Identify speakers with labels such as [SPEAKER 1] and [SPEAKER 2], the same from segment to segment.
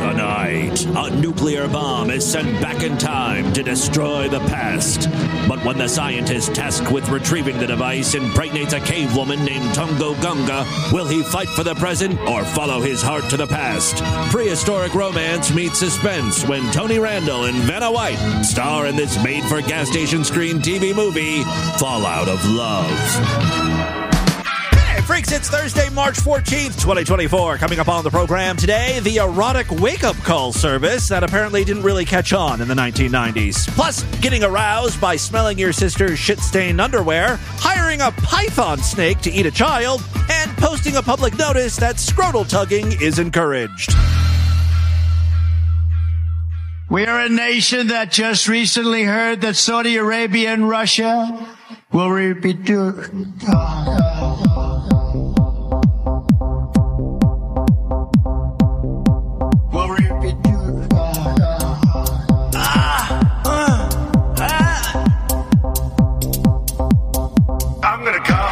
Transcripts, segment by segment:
[SPEAKER 1] Kryptonite. A nuclear bomb is sent back in time to destroy the past. But when the scientist tasked with retrieving the device impregnates a cave woman named Tungo Gunga, will he fight for the present or follow his heart to the past? Prehistoric romance meets suspense when Tony Randall and Vanna White star in this made-for-gas station screen TV movie, Fallout of Love. Freaks, it's Thursday, March 14th, 2024. Coming up on the program today, the erotic wake-up call service that apparently didn't really catch on in the 1990s. Plus, getting aroused by smelling your sister's shit-stained underwear, hiring a python snake to eat a child, and posting a public notice that scrotal tugging is encouraged.
[SPEAKER 2] We are a nation that just recently heard that Saudi Arabia and Russia will repeat.
[SPEAKER 3] I'm gonna come.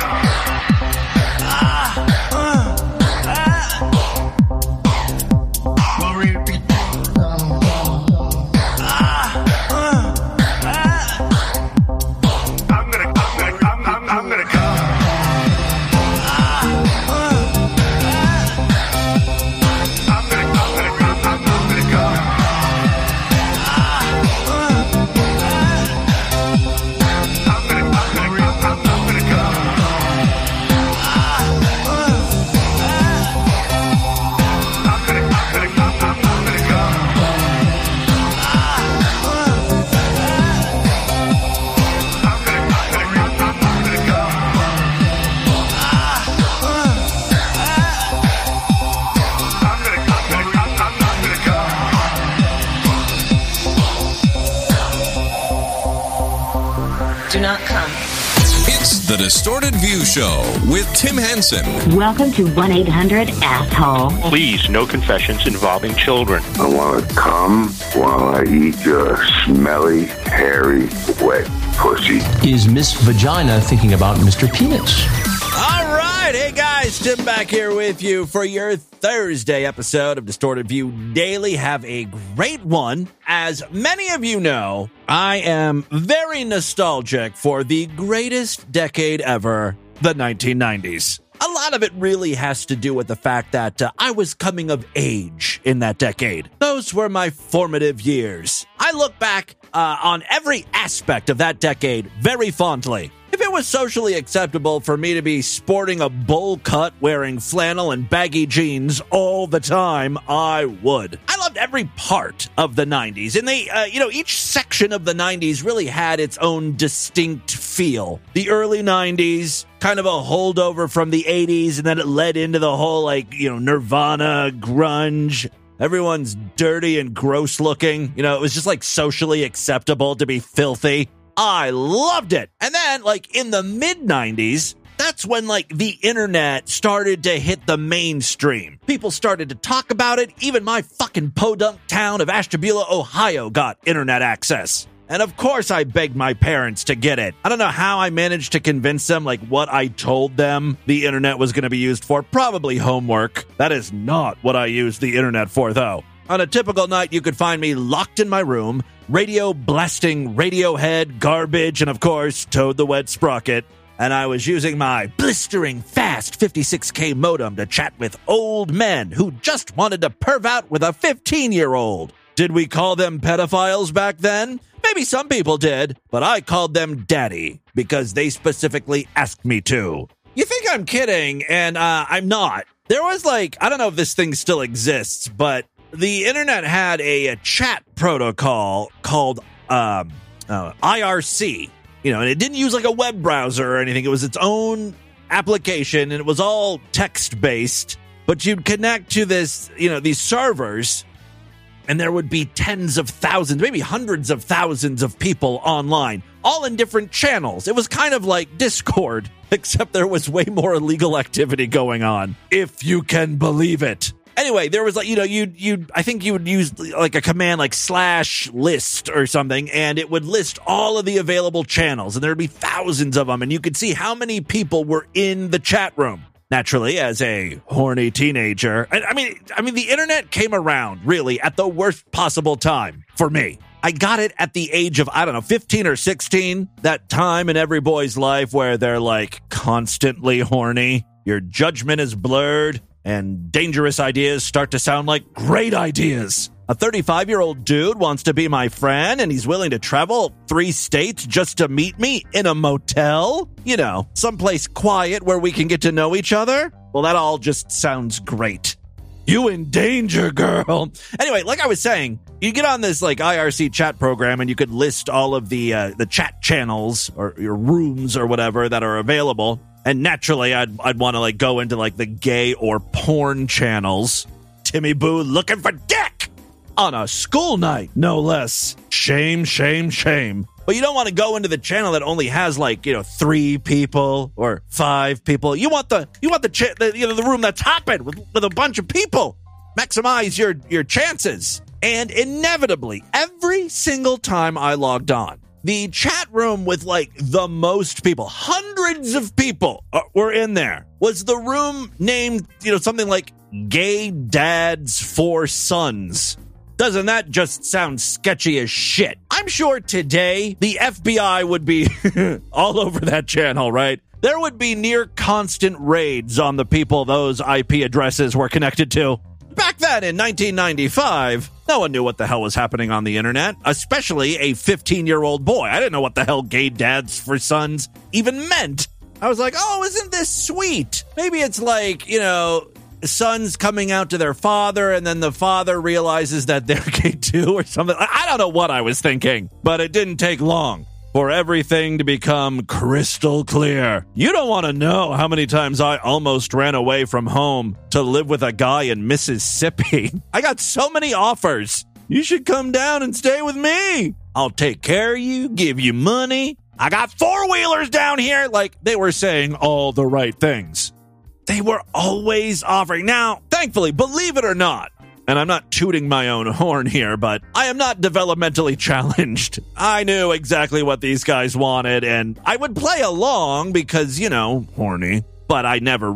[SPEAKER 4] Do not come.
[SPEAKER 5] It's the Distorted View Show with Tim Henson.
[SPEAKER 6] Welcome to 1-800-ASSHOLE.
[SPEAKER 7] Please, no confessions involving children.
[SPEAKER 8] I want to come while I eat your smelly, hairy, wet pussy.
[SPEAKER 9] Is Miss Vagina thinking about Mr. Penis?
[SPEAKER 1] All right. Hey, guys. Tim back here with you for your Thursday episode of Distorted View Daily. Have a great one. As many of you know, I am very nostalgic for the greatest decade ever, the 1990s. A lot of it really has to do with the fact that I was coming of age in that decade. Those were my formative years. I look back on every aspect of that decade very fondly. If it was socially acceptable for me to be sporting a bowl cut, wearing flannel and baggy jeans all the time, I would. I loved every part of the 90s, and they, each section of the 90s really had its own distinct feel. The early 90s, kind of a holdover from the 80s, and then it led into the whole, Nirvana, grunge. Everyone's dirty and gross looking. It was just socially acceptable to be filthy. I loved it. And then, in the mid-90s, that's when, the internet started to hit the mainstream. People started to talk about it. Even my fucking podunk town of Ashtabula, Ohio got internet access. And of course I begged my parents to get it. I don't know how I managed to convince them, what I told them the internet was going to be used for. Probably homework. That is not what I used the internet for, though. On a typical night, you could find me locked in my room, radio blasting Radiohead, Garbage, and of course, Toad the Wet Sprocket. And I was using my blistering fast 56K modem to chat with old men who just wanted to perv out with a 15-year-old. Did we call them pedophiles back then? Maybe some people did, but I called them daddy because they specifically asked me to. You think I'm kidding, and I'm not. There was I don't know if this thing still exists, but the internet had a chat protocol called IRC, and it didn't use a web browser or anything. It was its own application, and it was all text-based, but you'd connect to this, these servers, and there would be tens of thousands, maybe hundreds of thousands of people online, all in different channels. It was kind of like Discord, except there was way more illegal activity going on, if you can believe it. Anyway, there was I think you would use a command /list or something, and it would list all of the available channels, and there'd be thousands of them, and you could see how many people were in the chat room. Naturally, as a horny teenager, I mean, the internet came around really at the worst possible time for me. I got it at the age of, 15 or 16, that time in every boy's life where they're like constantly horny. Your judgment is blurred and dangerous ideas start to sound like great ideas. A 35-year-old dude wants to be my friend and he's willing to travel 3 states just to meet me in a motel? You know, someplace quiet where we can get to know each other? Well, that all just sounds great. You in danger, girl. Anyway, like I was saying, you get on this like IRC chat program and you could list all of the chat channels or your rooms or whatever that are available. And naturally, I'd want to like go into like the gay or porn channels. Timmy Boo looking for dick on a school night, no less. Shame, shame, shame. But you don't want to go into the channel that only has like, 3 people or 5 people. You want the room that's hopping with a bunch of people. Maximize your chances. And inevitably, every single time I logged on, the chat room with like the most people, hundreds of people were in there, was the room named, something like Gay Dad's 4 Sons. Doesn't that just sound sketchy as shit? I'm sure today the FBI would be all over that channel, right? There would be near constant raids on the people those IP addresses were connected to. Back then in 1995, no one knew what the hell was happening on the internet, especially a 15-year-old boy. I didn't know what the hell Gay Dads for Sons even meant. I was like, oh, isn't this sweet? Maybe it's like, sons coming out to their father and then the father realizes that they're gay too or something. I don't know what I was thinking, but it didn't take long for everything to become crystal clear. You don't want to know how many times I almost ran away from home to live with a guy in Mississippi. I got so many offers. You should come down and stay with me. I'll take care of you, give you money. I got 4-wheelers down here. Like, they were saying all the right things. They were always offering. Now, thankfully, believe it or not, and I'm not tooting my own horn here, but I am not developmentally challenged. I knew exactly what these guys wanted, and I would play along because, horny. But I never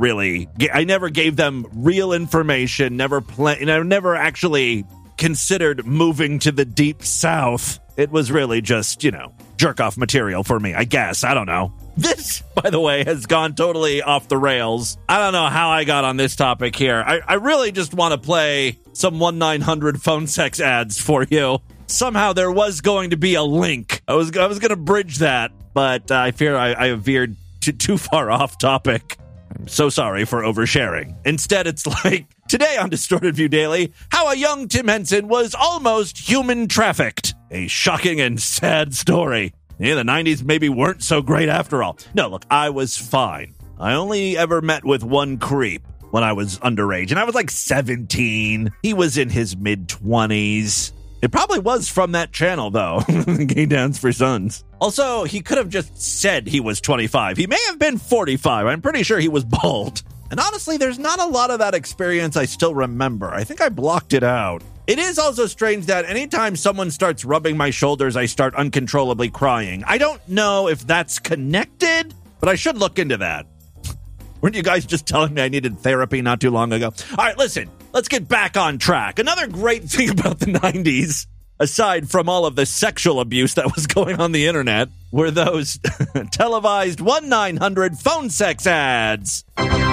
[SPEAKER 1] gave them real information, never actually considered moving to the deep south. It was really just, jerk-off material for me, I guess. I don't know. This, by the way, has gone totally off the rails. I don't know how I got on this topic here. I really just want to play some 1-900 phone sex ads for you. Somehow there was going to be a link. I was going to bridge that, but I fear I veered too far off topic. I'm so sorry for oversharing. Instead, it's like, today on Distorted View Daily, how a young Tim Henson was almost human trafficked. A shocking and sad story. Yeah, the 90s maybe weren't so great after all. No, look, I was fine. I only ever met with one creep when I was underage, and I was like 17. He was in his mid-20s. It probably was from that channel, though. Gay Dads for Sons. Also, he could have just said he was 25. He may have been 45. I'm pretty sure he was bald. And honestly, there's not a lot of that experience I still remember. I think I blocked it out. It is also strange that anytime someone starts rubbing my shoulders, I start uncontrollably crying. I don't know if that's connected, but I should look into that. Weren't you guys just telling me I needed therapy not too long ago? All right, listen, let's get back on track. Another great thing about the 90s, aside from all of the sexual abuse that was going on the internet, were those televised 1-900 phone sex ads.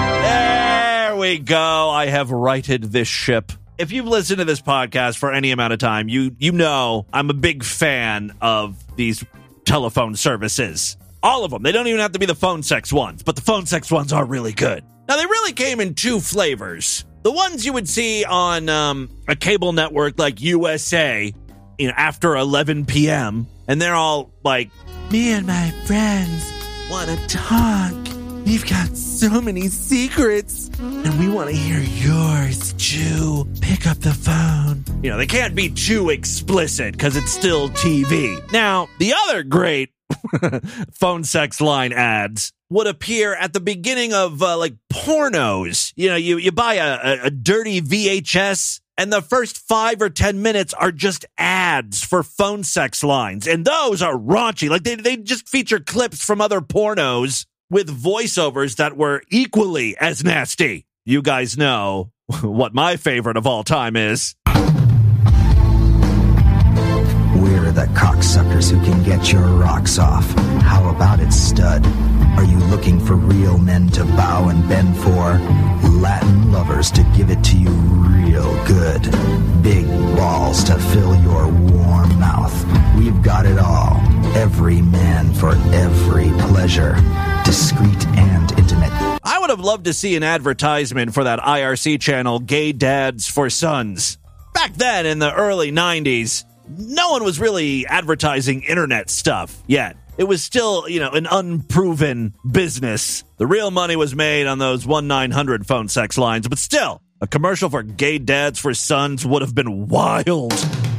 [SPEAKER 1] There we go. I have righted this ship. If you've listened to this podcast for any amount of time, you know I'm a big fan of these telephone services. All of them. They don't even have to be the phone sex ones, but the phone sex ones are really good. Now, they really came in 2 flavors. The ones you would see on a cable network like USA, after 11 p.m., and they're all like, me and my friends want to talk. We've got so many secrets, and we want to hear yours, too. Pick up the phone. They can't be too explicit because it's still TV. Now, the other great phone sex line ads would appear at the beginning of, pornos. You buy a dirty VHS, and the first 5 or 10 minutes are just ads for phone sex lines. And those are raunchy. Like, they just feature clips from other pornos. with voiceovers that were equally as nasty. You guys know what my favorite of all time is.
[SPEAKER 10] We're the cocksuckers who can get your rocks off. How about it, stud? Are you looking for real men to bow and bend for? Latin lovers to give it to you real good. Big balls to fill your warm mouth. We've got it all. Every man for every pleasure. Discreet and intimate.
[SPEAKER 1] I would have loved to see an advertisement for that IRC channel, Gay Dads for Sons. Back then, in the early 90s, no one was really advertising internet stuff yet. It was still, an unproven business. The real money was made on those 1-900 phone sex lines, but still, a commercial for Gay Dads for Sons would have been wild.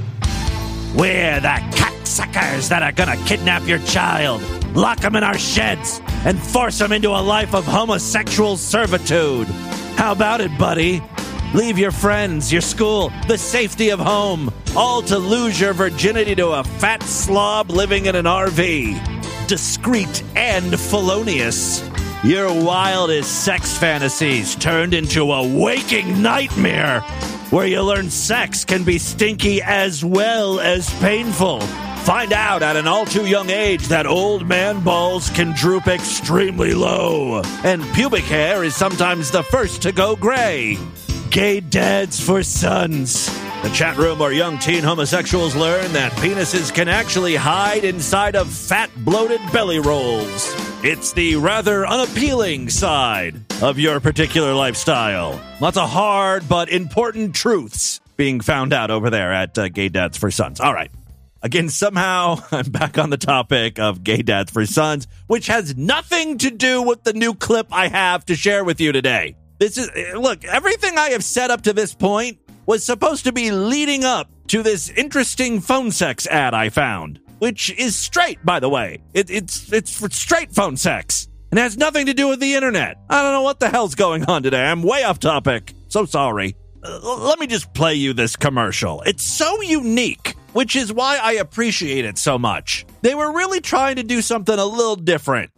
[SPEAKER 1] We're the cocksuckers that are gonna kidnap your child, lock them in our sheds, and force them into a life of homosexual servitude. How about it, buddy? Leave your friends, your school, the safety of home, all to lose your virginity to a fat slob living in an RV. Discreet and felonious. Your wildest sex fantasies turned into a waking nightmare where you learn sex can be stinky as well as painful. Find out at an all too young age that old man balls can droop extremely low, and pubic hair is sometimes the first to go gray. Gay Dads for Sons. The chat room where young teen homosexuals learn that penises can actually hide inside of fat, bloated belly rolls. It's the rather unappealing side of your particular lifestyle. Lots of hard but important truths being found out over there at Gay Dads for Sons. All right. Again, somehow I'm back on the topic of Gay Dads for Sons, which has nothing to do with the new clip I have to share with you today. Look, everything I have said up to this point was supposed to be leading up to this interesting phone sex ad I found, which is straight, by the way. It's for straight phone sex and has nothing to do with the internet. I don't know what the hell's going on today. I'm way off topic. So sorry. Let me just play you this commercial. It's so unique, which is why I appreciate it so much. They were really trying to do something a little different.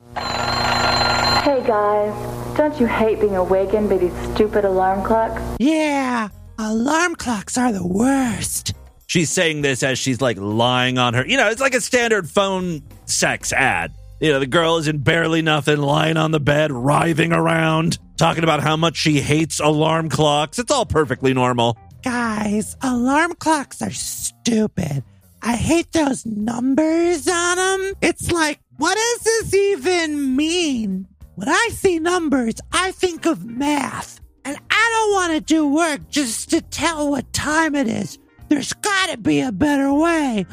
[SPEAKER 11] Hey guys, don't you hate being awakened by these stupid alarm clocks?
[SPEAKER 1] Yeah, alarm clocks are the worst. She's saying this as she's lying on her. It's like a standard phone sex ad. The girl is in barely nothing, lying on the bed, writhing around, talking about how much she hates alarm clocks. It's all perfectly normal.
[SPEAKER 12] Guys, alarm clocks are stupid. I hate those numbers on them. It's like, what does this even mean? When I see numbers, I think of math. And I don't want to do work just to tell what time it is. There's got to be a better way.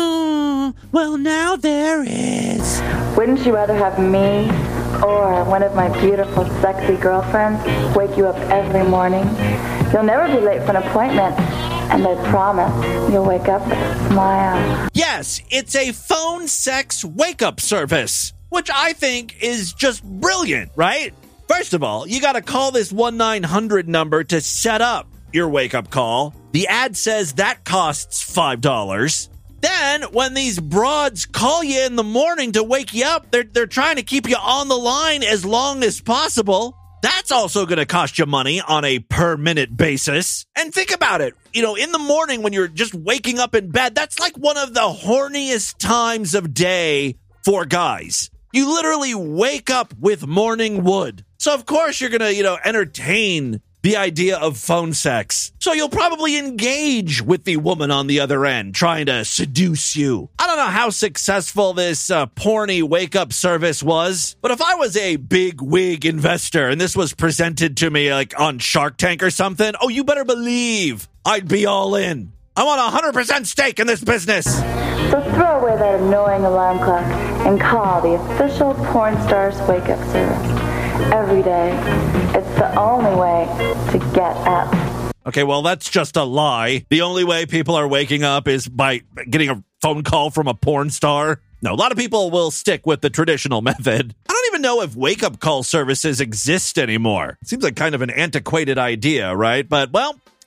[SPEAKER 12] Well, now there is.
[SPEAKER 11] Wouldn't you rather have me or one of my beautiful, sexy girlfriends wake you up every morning? You'll never be late for an appointment, and I promise you'll wake up with a smile.
[SPEAKER 1] Yes, it's a phone sex wake-up service, which I think is just brilliant, right? First of all, you got to call this 1-900 number to set up your wake-up call. The ad says that costs $5. Then, when these broads call you in the morning to wake you up, they're trying to keep you on the line as long as possible. That's also going to cost you money on a per-minute basis. And think about it. In the morning when you're just waking up in bed, that's like one of the horniest times of day for guys. You literally wake up with morning wood. So, of course, you're going to, entertain the idea of phone sex. So you'll probably engage with the woman on the other end, trying to seduce you. I don't know how successful this porny wake-up service was, but if I was a big wig investor and this was presented to me on Shark Tank or something, oh, you better believe I'd be all in. I want 100% stake in this business.
[SPEAKER 11] So throw away that annoying alarm clock and call the official Porn Stars wake-up service. Every day. It's the only way to get up.
[SPEAKER 1] Okay, well, that's just a lie. The only way people are waking up is by getting a phone call from a porn star. No, a lot of people will stick with the traditional method. I don't even know if wake-up call services exist anymore. Seems like kind of an antiquated idea, right? But, well,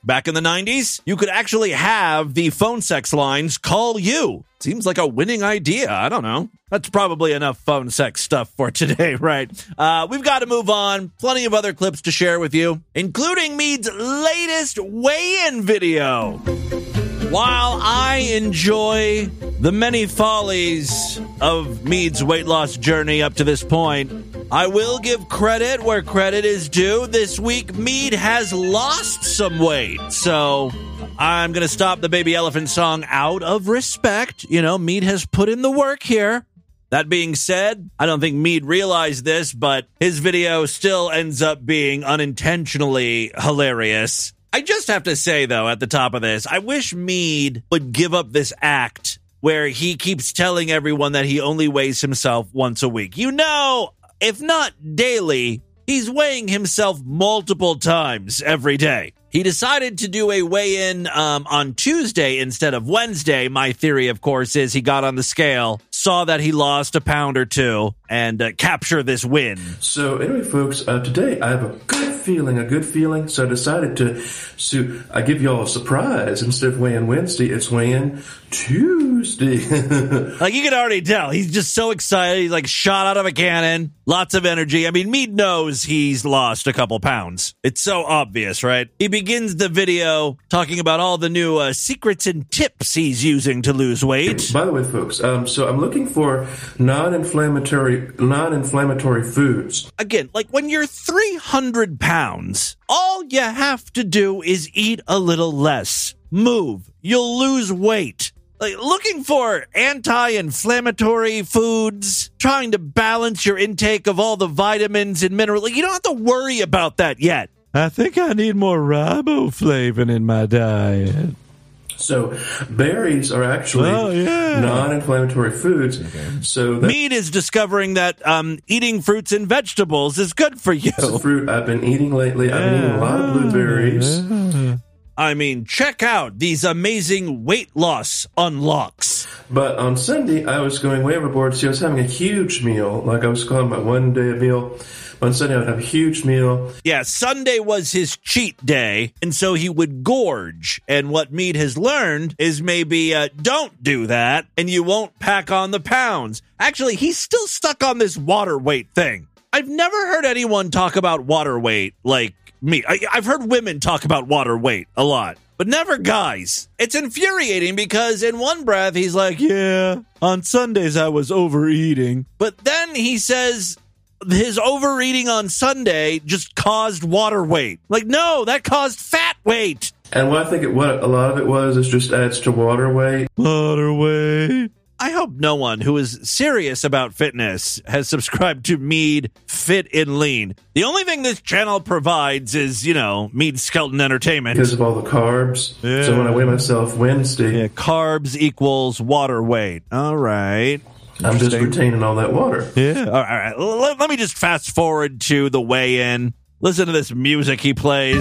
[SPEAKER 1] Back in the 90s, you could actually have the phone sex lines call you. Seems like a winning idea. I don't know. That's probably enough phone sex stuff for today, right? We've got to move on. Plenty of other clips to share with you, including Mead's latest weigh-in video. While I enjoy the many follies of Mead's weight loss journey up to this point, I will give credit where credit is due. This week, Mead has lost some weight, so I'm going to stop the Baby Elephant song out of respect. You know, Mead has put in the work here. That being said, I don't think Mead realized this, but his video still ends up being unintentionally hilarious. I just have to say, though, at the top of this, I wish Mead would give up this act where he keeps telling everyone that he only weighs himself once a week. You know, if not daily, he's weighing himself multiple times every day. He decided to do a weigh-in on Tuesday instead of Wednesday. My theory, of course, is he got on the scale, saw that he lost a pound or two, and capture this win.
[SPEAKER 13] So anyway, folks, today I have a good feeling, so I decided to I give y'all a surprise. Instead of weighing Wednesday, it's weighing Tuesday.
[SPEAKER 1] Like, you can already tell, he's just so excited. He's like shot out of a cannon, lots of energy. I mean, Mead knows he's lost a couple pounds. It's so obvious, right? He begins the video talking about all the new secrets and tips he's using to lose weight.
[SPEAKER 13] By the way, folks, so I'm looking for non-inflammatory foods.
[SPEAKER 1] Again, like when you're 300 pounds, all you have to do is eat a little less. Move. You'll lose weight. Like, looking for anti-inflammatory foods, trying to balance your intake of all the vitamins and minerals. Like, you don't have to worry about that yet. I think I need more riboflavin in my diet.
[SPEAKER 13] So berries are actually non-inflammatory foods. Okay. So
[SPEAKER 1] Mead is discovering that eating fruits and vegetables is good for you.
[SPEAKER 13] It's a fruit I've been eating lately. I've been eating a lot of blueberries.
[SPEAKER 1] I mean, check out these amazing weight loss unlocks.
[SPEAKER 13] But on Sunday, I was going way overboard. See, I was having a huge meal. Like I was calling my one day a meal. On Sunday, I would have a huge meal.
[SPEAKER 1] Yeah, Sunday was his cheat day, and so he would gorge. And what Mead has learned is maybe don't do that, and you won't pack on the pounds. Actually, he's still stuck on this water weight thing. I've never heard anyone talk about water weight like me. I've heard women talk about water weight a lot, but never guys. It's infuriating because in one breath, he's like, yeah, on Sundays I was overeating. But then he says his overeating on Sunday just caused water weight. Like, no, that caused fat weight.
[SPEAKER 13] And what I think what a lot of it was is just adds to water weight.
[SPEAKER 1] Water weight. I hope no one who is serious about fitness has subscribed to Mead Fit and Lean. The only thing this channel provides is, you know, Mead Skelton Entertainment.
[SPEAKER 13] Because of all the carbs. Yeah. So when I weigh myself Wednesday.
[SPEAKER 1] Yeah, carbs equals water weight. All right.
[SPEAKER 13] I'm just retaining all that water.
[SPEAKER 1] Yeah. All right. Let me just fast forward to the weigh-in. Listen to this music he plays.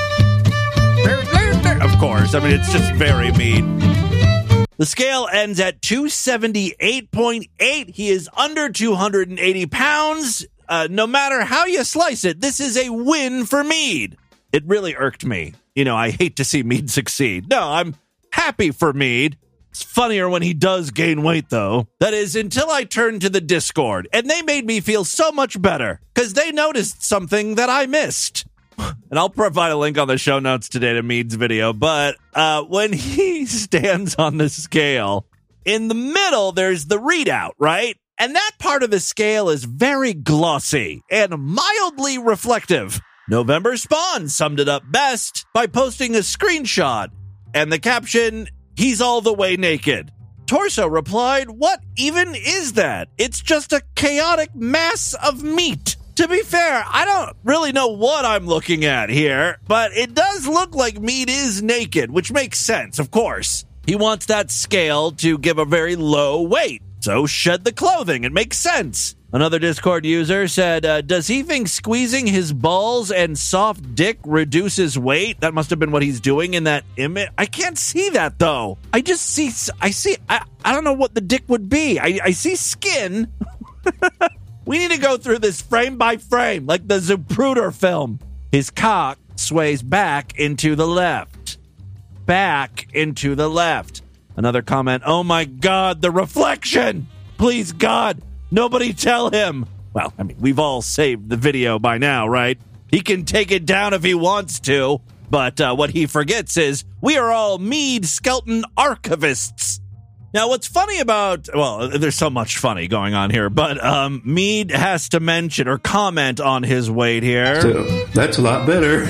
[SPEAKER 1] Of course. I mean, it's just very Mead. The scale ends at 278.8. He is under 280 pounds. No matter how you slice it, this is a win for Mead. It really irked me. You know, I hate to see Mead succeed. No, I'm happy for Mead. It's funnier when he does gain weight, though. That is, until I turned to the Discord, and they made me feel so much better, because they noticed something that I missed. And I'll provide a link on the show notes today to Mead's video, but when he stands on the scale, in the middle, there's the readout, right? And that part of the scale is very glossy and mildly reflective. November Spawn summed it up best by posting a screenshot and the caption, "He's all the way naked." Torso replied, "What even is that? It's just a chaotic mass of meat." To be fair, I don't really know what I'm looking at here, but it does look like Mead is naked, which makes sense, of course. He wants that scale to give a very low weight, so shed the clothing. It makes sense. Another Discord user said, does he think squeezing his balls and soft dick reduces weight? That must have been what he's doing in that image. I can't see that, though. I don't know what the dick would be. I see skin. We need to go through this frame by frame, like the Zapruder film. His cock sways back into the left. Back into the left. Another comment, oh my God, the reflection! Please, God, nobody tell him. Well, I mean, we've all saved the video by now, right? He can take it down if he wants to, but what he forgets is we are all Meade Skelton archivists. Now, what's funny about, well, there's so much funny going on here, but Meade has to mention or comment on his weight here.
[SPEAKER 13] So, that's a lot better.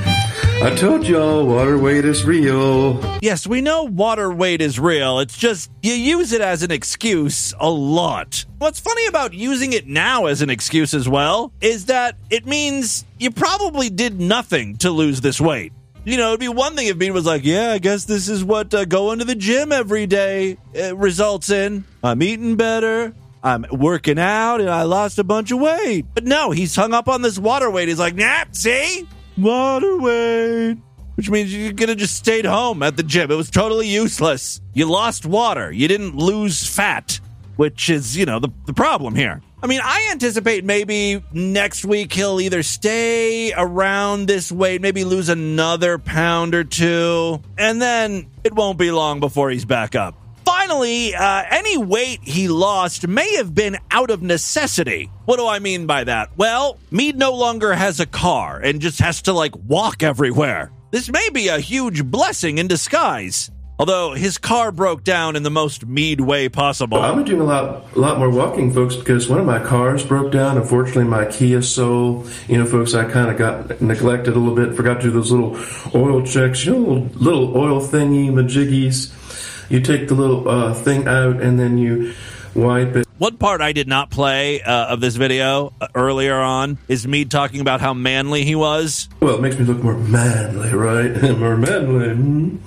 [SPEAKER 13] I told y'all water weight is real.
[SPEAKER 1] Yes, we know water weight is real. It's just you use it as an excuse a lot. What's funny about using it now as an excuse as well is that it means you probably did nothing to lose this weight. You know, it'd be one thing if Meade was like, yeah, I guess this is what going to the gym every day results in. I'm eating better. I'm working out and I lost a bunch of weight. But no, he's hung up on this water weight. He's like, nah, see? Water weight. Which means you could have just stayed home at the gym. It was totally useless. You lost water. You didn't lose fat, which is, you know, the problem here. I mean, I anticipate maybe next week he'll either stay around this weight, maybe lose another pound or two, and then it won't be long before he's back up. Finally, any weight he lost may have been out of necessity. What do I mean by that? Well, Meade no longer has a car and just has to, walk everywhere. This may be a huge blessing in disguise. Although his car broke down in the most Meade way possible.
[SPEAKER 13] I've been doing a lot more walking, folks, because one of my cars broke down. Unfortunately, my Kia Soul, folks, I kind of got neglected a little bit. Forgot to do those little oil checks, little oil thingy majiggies. You take the little thing out and then you wipe it.
[SPEAKER 1] One part I did not play of this video earlier on is Meade talking about how manly he was.
[SPEAKER 13] Well, it makes me look more manly, right? More manly.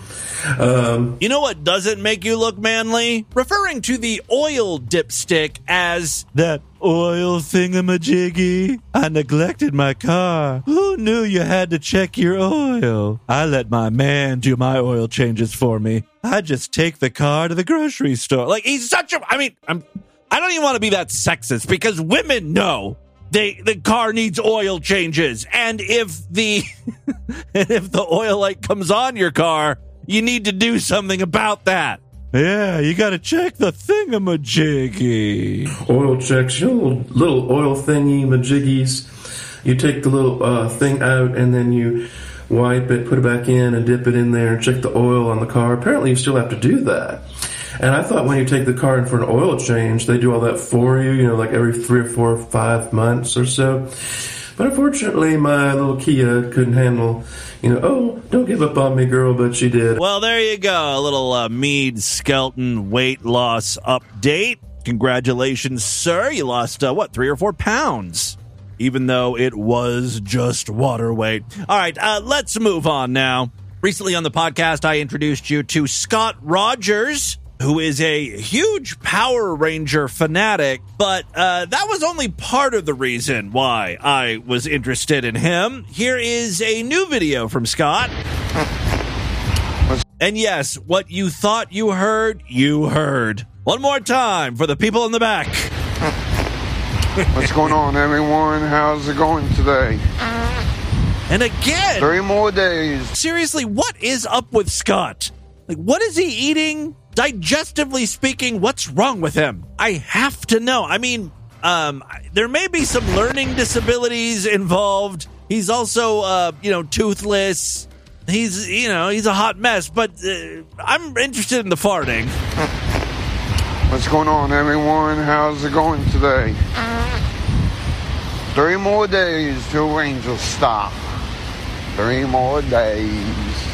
[SPEAKER 1] You know what doesn't make you look manly? Referring to the oil dipstick as that oil thingamajiggy. I neglected my car. Who knew you had to check your oil? I let my man do my oil changes for me. I just take the car to the grocery store. He's such a... I don't even want to be that sexist because women know the car needs oil changes. And if the oil light comes on your car, you need to do something about that. Yeah, you got to check the thingamajiggy.
[SPEAKER 13] Oil checks, little oil thingy majiggies. You take the little thing out and then you wipe it, put it back in and dip it in there and check the oil on the car. Apparently you still have to do that. And I thought when you take the car in for an oil change, they do all that for you, every 3 or 4 or 5 months or so. But unfortunately, my little Kia couldn't handle, don't give up on me, girl, but she did.
[SPEAKER 1] Well, there you go. A little Meade Skelton weight loss update. Congratulations, sir. You lost, 3 or 4 pounds, even though it was just water weight. All right, let's move on now. Recently on the podcast, I introduced you to Scott Rogers, who is a huge Power Ranger fanatic, but that was only part of the reason why I was interested in him. Here is a new video from Scott. And yes, what you thought you heard. One more time for the people in the back.
[SPEAKER 14] What's going on, everyone? How's it going today?
[SPEAKER 1] And again,
[SPEAKER 14] 3 more days.
[SPEAKER 1] Seriously, what is up with Scott? What is he eating? Digestively speaking, what's wrong with him? I have to know. There may be some learning disabilities involved. He's also, toothless. He's a hot mess, but I'm interested in the farting.
[SPEAKER 14] What's going on, everyone? How's it going today? 3 more days till Rangers stop. 3 more days.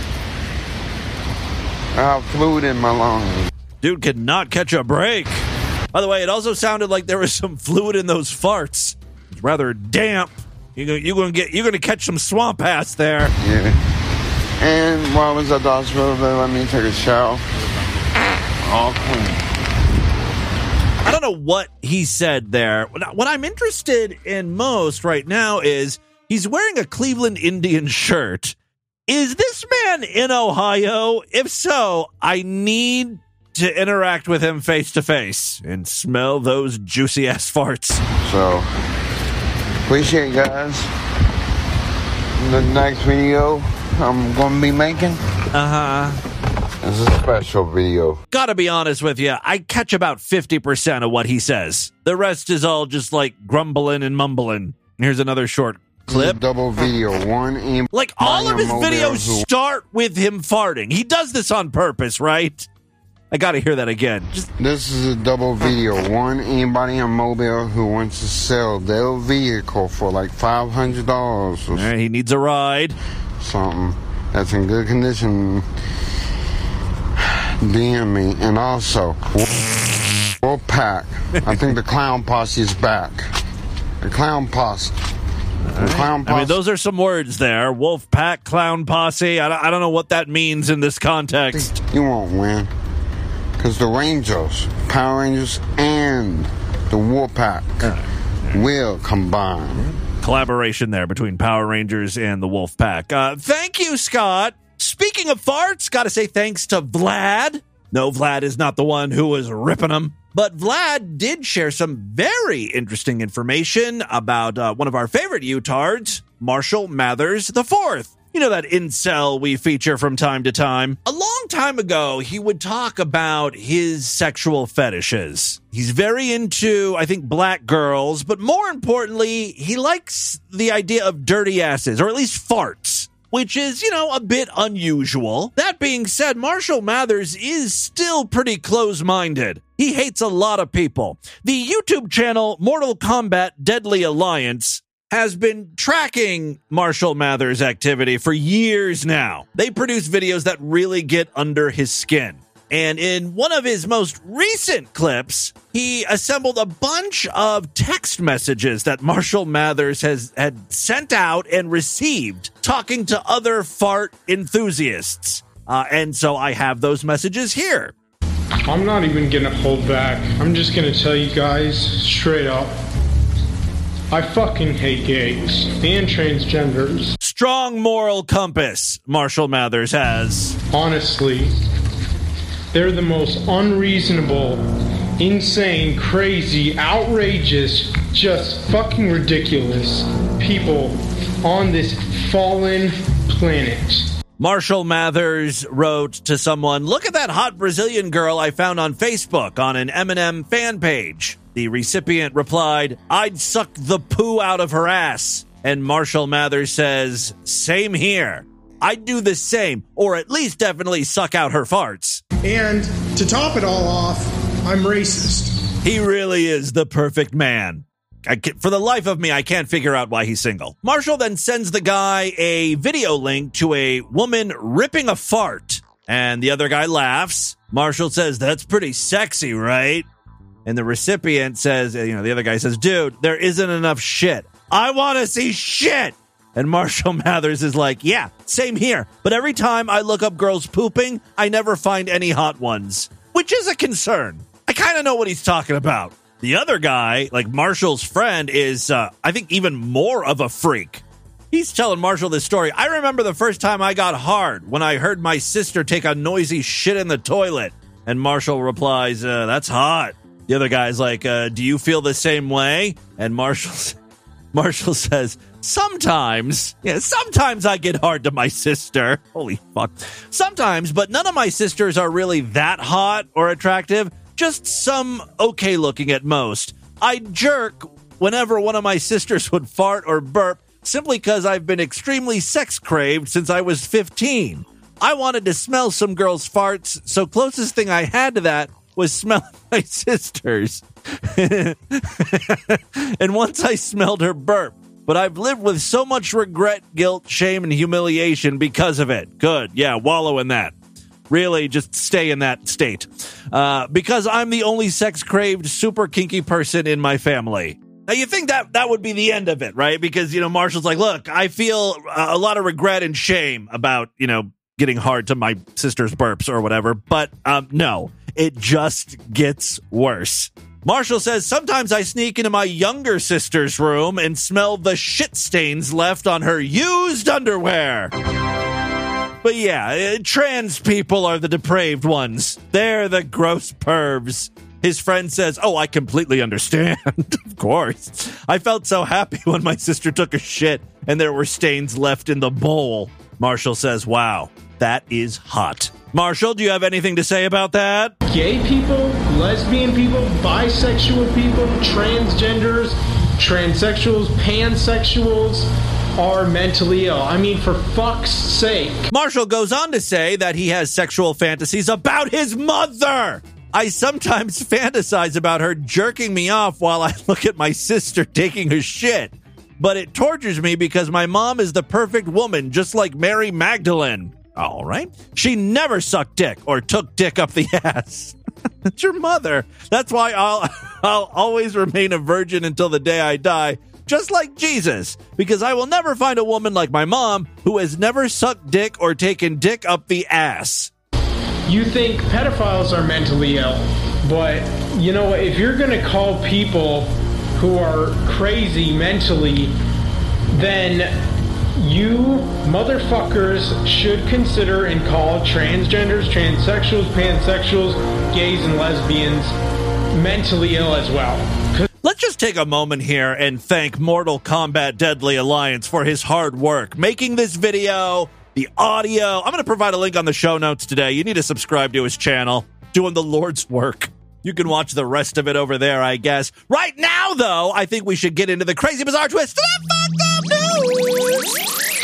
[SPEAKER 14] I have fluid in my lungs.
[SPEAKER 1] Dude could not catch a break. By the way, it also sounded like there was some fluid in those farts. It's rather damp. You're gonna catch some swamp ass there.
[SPEAKER 14] Yeah. And while I was at the hospital, they let me take a shower. All clean.
[SPEAKER 1] I don't know what he said there. What I'm interested in most right now is he's wearing a Cleveland Indians shirt. Is this man in Ohio? If so, I need to interact with him face to face and smell those juicy ass farts.
[SPEAKER 14] So, appreciate it, guys. the next video I'm going to be making. It's a special video.
[SPEAKER 1] Gotta be honest with you, I catch about 50% of what he says. The rest is all just like grumbling and mumbling. Here's another short clip.
[SPEAKER 14] Double video. One
[SPEAKER 1] like all of his videos start with him farting. He does this on purpose, right? I gotta hear that again.
[SPEAKER 14] This is a double video. One, anybody in Mobile who wants to sell their vehicle for like $500.
[SPEAKER 1] All right, he needs a ride.
[SPEAKER 14] Something that's in good condition. DM me. And also, Wolfpack. I think the Clown Posse is back. The Clown Posse.
[SPEAKER 1] I mean, those are some words there. Wolfpack, Clown Posse. I don't know what that means in this context.
[SPEAKER 14] You won't win. Because the Rangers, Power Rangers, and the Wolfpack will combine.
[SPEAKER 1] Collaboration there between Power Rangers and the Wolfpack. Thank you, Scott. Speaking of farts, gotta say thanks to Vlad. No, Vlad is not the one who was ripping them. But Vlad did share some very interesting information about one of our favorite Utards, Marshall Mathers IV. You know, that incel we feature from time to time. A long time ago, he would talk about his sexual fetishes. He's very into, I think, black girls, but more importantly, he likes the idea of dirty asses, or at least farts, which is, you know, a bit unusual. That being said, Marshall Mathers is still pretty close-minded. He hates a lot of people. The YouTube channel Mortal Kombat Deadly Alliance has been tracking Marshall Mathers' activity for years now. They produce videos that really get under his skin. And in one of his most recent clips, he assembled a bunch of text messages that Marshall Mathers had sent out and received, talking to other fart enthusiasts. And so I have those messages here.
[SPEAKER 15] I'm not even going to hold back. I'm just going to tell you guys straight up. I fucking hate gays and transgenders.
[SPEAKER 1] Strong moral compass Marshall Mathers has.
[SPEAKER 15] Honestly, they're the most unreasonable, insane, crazy, outrageous, just fucking ridiculous people on this fallen planet.
[SPEAKER 1] Marshall Mathers wrote to someone, "Look at that hot Brazilian girl I found on Facebook on an Eminem fan page." The recipient replied, "I'd suck the poo out of her ass." And Marshall Mathers says, "Same here. I'd do the same, or at least definitely suck out her farts."
[SPEAKER 15] And to top it all off, I'm racist.
[SPEAKER 1] He really is the perfect man. For the life of me, I can't figure out why he's single. Marshall then sends the guy a video link to a woman ripping a fart, and the other guy laughs. Marshall says, "That's pretty sexy, right?" And the recipient says, the other guy says, "Dude, there isn't enough shit. I want to see shit." And Marshall Mathers is like, "Yeah, same here. But every time I look up girls pooping, I never find any hot ones," which is a concern. I kind of know what he's talking about. The other guy, like Marshall's friend, is, I think, even more of a freak. He's telling Marshall this story. "I remember the first time I got hard when I heard my sister take a noisy shit in the toilet." And Marshall replies, "That's hot." The other guy's like, "Do you feel the same way?" And Marshall says, Sometimes I get hard to my sister. Holy fuck. Sometimes, but none of my sisters are really that hot or attractive. Just some okay looking at most. I'd jerk whenever one of my sisters would fart or burp simply because I've been extremely sex craved since I was 15. I wanted to smell some girls' farts, so closest thing I had to that was smelling my sister's. And once I smelled her burp. But I've lived with so much regret, guilt, shame, and humiliation because of it. Good. Yeah, wallow in that. Really, just stay in that state. Because I'm the only sex-craved, super kinky person in my family. Now, you think that would be the end of it, right? Because, Marshall's like, "Look, I feel a lot of regret and shame about, getting hard to my sister's burps or whatever." But no, it just gets worse. Marshall says, "Sometimes I sneak into my younger sister's room and smell the shit stains left on her used underwear." But yeah, trans people are the depraved ones. They're the gross pervs. His friend says, "Oh, I completely understand." Of course. I felt so happy when my sister took a shit and there were stains left in the bowl. Marshall says, "Wow, that is hot." Marshall, do you have anything to say about that?
[SPEAKER 15] Gay people, lesbian people, bisexual people, transgenders, transsexuals, pansexuals are mentally ill. I mean, for fuck's sake.
[SPEAKER 1] Marshall goes on to say that he has sexual fantasies about his mother. I sometimes fantasize about her jerking me off while I look at my sister taking a shit. But it tortures me because my mom is the perfect woman, just like Mary Magdalene. All right. She never sucked dick or took dick up the ass. It's your mother. That's why I'll always remain a virgin until the day I die, just like Jesus, because I will never find a woman like my mom who has never sucked dick or taken dick up the ass.
[SPEAKER 15] You think pedophiles are mentally ill, but you know what? If you're going to call people who are crazy mentally, then you motherfuckers should consider and call transgenders, transsexuals, pansexuals, gays, and lesbians mentally ill as well.
[SPEAKER 1] Let's just take a moment here and thank Mortal Kombat Deadly Alliance for his hard work making this video, the audio. I'm going to provide a link on the show notes today. You need to subscribe to his channel, doing the Lord's work. You can watch the rest of it over there, I guess. Right now, though, I think we should get into the crazy, bizarre twist of the fucked up news.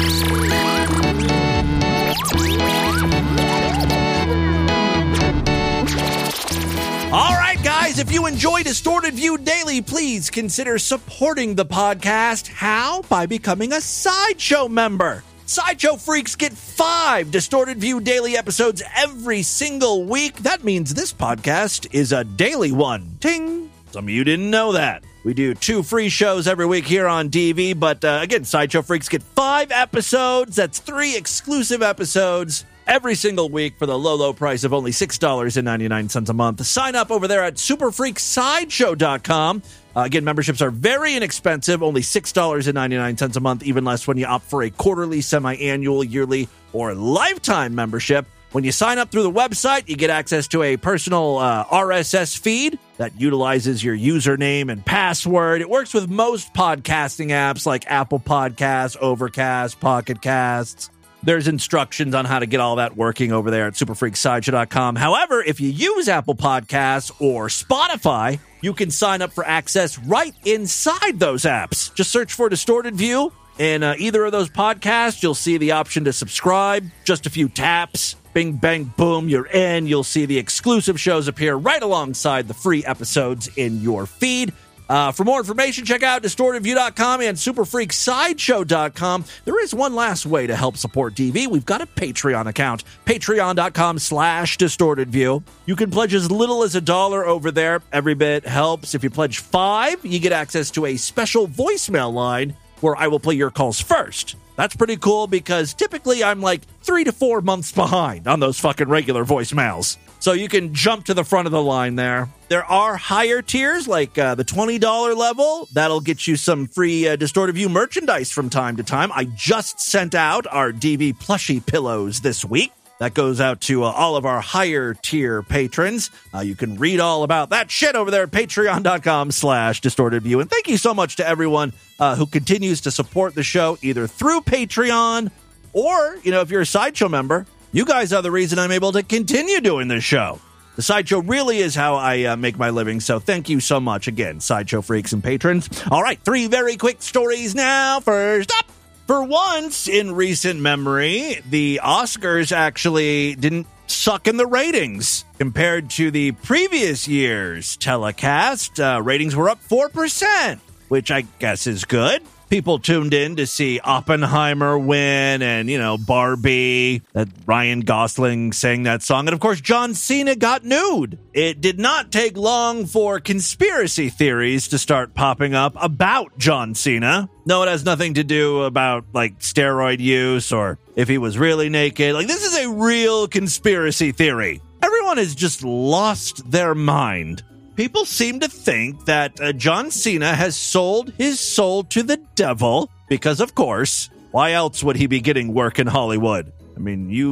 [SPEAKER 1] All right, guys, if you enjoy Distorted View Daily, please consider supporting the podcast. How? By becoming a Sideshow member. Sideshow Freaks get 5 Distorted View Daily episodes every single week. That means this podcast is a daily one. Ting! Some of you didn't know that. We do 2 free shows every week here on DV, but again, Sideshow Freaks get 5 episodes. That's 3 exclusive episodes every single week for the low, low price of only $6.99 a month. Sign up over there at superfreaksideshow.com. Again, memberships are very inexpensive, only $6.99 a month, even less when you opt for a quarterly, semi-annual, yearly, or lifetime membership. When you sign up through the website, you get access to a personal RSS feed that utilizes your username and password. It works with most podcasting apps like Apple Podcasts, Overcast, Pocket Casts. There's instructions on how to get all that working over there at superfreaksideshow.com. However, if you use Apple Podcasts or Spotify, you can sign up for access right inside those apps. Just search for Distorted View in either of those podcasts. You'll see the option to subscribe. Just a few taps. Bing, bang, boom, you're in. You'll see the exclusive shows appear right alongside the free episodes in your feed. For more information, check out DistortedView.com and SuperFreakSideshow.com. There is one last way to help support DV. We've got a Patreon account, Patreon.com/DistortedView. You can pledge as little as $1 over there. Every bit helps. If you pledge $5, you get access to a special voicemail line where I will play your calls first. That's pretty cool because typically I'm like 3 to 4 months behind on those fucking regular voicemails. So you can jump to the front of the line there. There are higher tiers, like the $20 level. That'll get you some free Distorted View merchandise from time to time. I just sent out our DV plushie pillows this week. That goes out to all of our higher tier patrons. You can read all about that shit over there at patreon.com/distortedview. And thank you so much to everyone who continues to support the show, either through Patreon or, if you're a Sideshow member. You guys are the reason I'm able to continue doing this show. The Sideshow really is how I make my living, so thank you so much again, Sideshow Freaks and patrons. All right, 3 very quick stories now. First up, for once in recent memory, the Oscars actually didn't suck in the ratings. Compared to the previous year's telecast, ratings were up 4%, which I guess is good. People tuned in to see Oppenheimer win and, Barbie, that Ryan Gosling sang that song. And, of course, John Cena got nude. It did not take long for conspiracy theories to start popping up about John Cena. No, it has nothing to do about, steroid use or if he was really naked. This is a real conspiracy theory. Everyone has just lost their mind. People seem to think that John Cena has sold his soul to the devil because, of course, why else would he be getting work in Hollywood? I mean, you've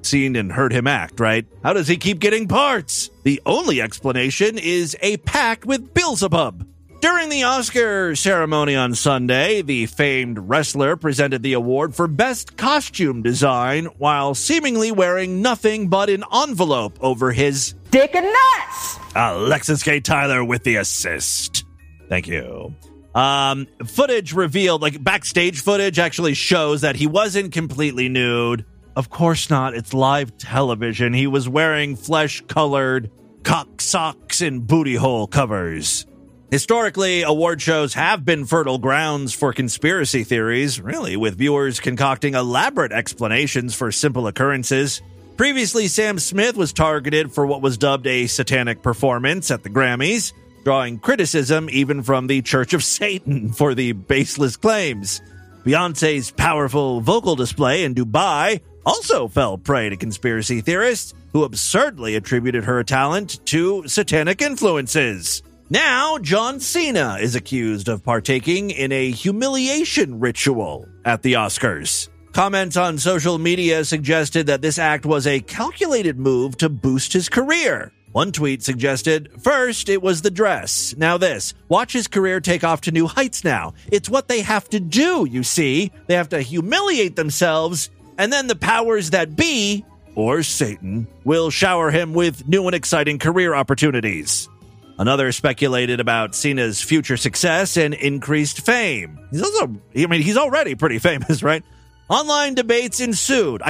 [SPEAKER 1] seen and heard him act, right? How does he keep getting parts? The only explanation is a pact with Beelzebub. During the Oscar ceremony on Sunday, the famed wrestler presented the award for Best Costume Design while seemingly wearing nothing but an envelope over his
[SPEAKER 4] dick and nuts.
[SPEAKER 1] Alexis K. Tyler with the assist. Thank you. Footage revealed, like backstage footage actually shows that he wasn't completely nude. Of course not. It's live television. He was wearing flesh-colored cock socks and booty hole covers. Historically, award shows have been fertile grounds for conspiracy theories, really, with viewers concocting elaborate explanations for simple occurrences. Previously, Sam Smith was targeted for what was dubbed a satanic performance at the Grammys, drawing criticism even from the Church of Satan for the baseless claims. Beyoncé's powerful vocal display in Dubai also fell prey to conspiracy theorists who absurdly attributed her talent to satanic influences. Now, John Cena is accused of partaking in a humiliation ritual at the Oscars. Comments on social media suggested that this act was a calculated move to boost his career. One tweet suggested, first, it was the dress. Now this. Watch his career take off to new heights now. It's what they have to do, you see. They have to humiliate themselves, and then the powers that be, or Satan, will shower him with new and exciting career opportunities. Another speculated about Cena's future success and increased fame. He's already pretty famous, right? Online debates ensued.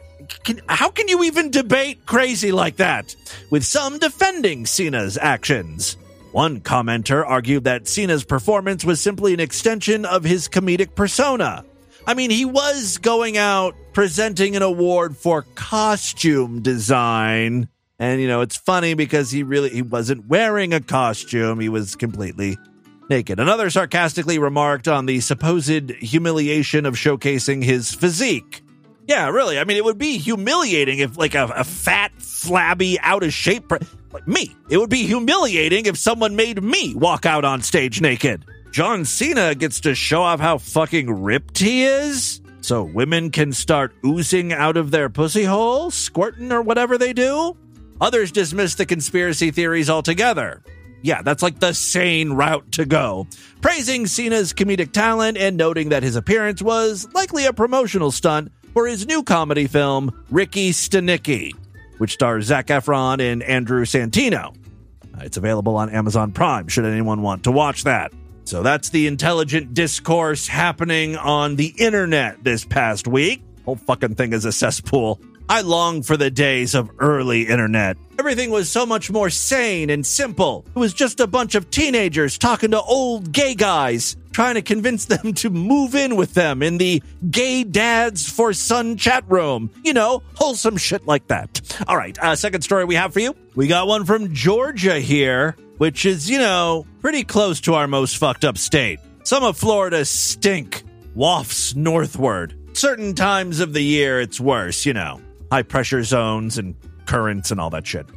[SPEAKER 1] How can you even debate crazy like that? With some defending Cena's actions. One commenter argued that Cena's performance was simply an extension of his comedic persona. I mean, he was going out presenting an award for costume design. And, it's funny because he wasn't wearing a costume. He was completely naked. Another sarcastically remarked on the supposed humiliation of showcasing his physique. Yeah, really. I mean, it would be humiliating if, like, a fat, flabby, out-of-shape... like me. It would be humiliating if someone made me walk out on stage naked. John Cena gets to show off how fucking ripped he is, so women can start oozing out of their pussy hole, squirting or whatever they do. Others dismiss the conspiracy theories altogether. Yeah, that's like the sane route to go. Praising Cena's comedic talent and noting that his appearance was likely a promotional stunt for his new comedy film, Ricky Stenicki, which stars Zac Efron and Andrew Santino. It's available on Amazon Prime, should anyone want to watch that. So that's the intelligent discourse happening on the internet this past week. Whole fucking thing is a cesspool. I long for the days of early internet. Everything was so much more sane and simple. It was just a bunch of teenagers talking to old gay guys, trying to convince them to move in with them in the Gay Dads for Son chat room. Wholesome shit like that. All right, second story we have for you. We got one from Georgia here, which is, pretty close to our most fucked up state. Some of Florida's stink wafts northward. Certain times of the year, it's worse, high pressure zones and currents and all that shit.